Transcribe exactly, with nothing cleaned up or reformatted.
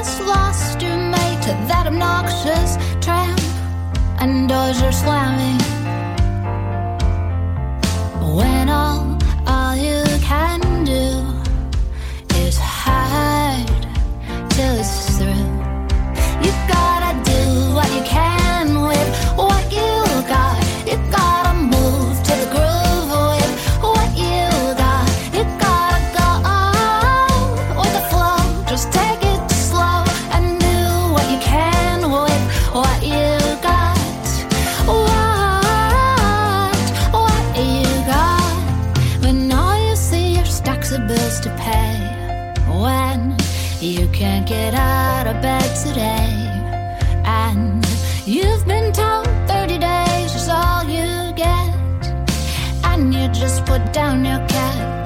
just lost your mate to that obnoxious tramp, and doors are slamming when all, all you can do is hide till it's through. You gotta do what you can with what you got. You gotta move to the groove with what you got. You gotta go with the flow. Just take it slow and do what you can with what you got. What, what you got. When all you see are stacks of bills to pay. When you can't get out of bed today. And you've been told thirty days is all you get. And you just put down your cat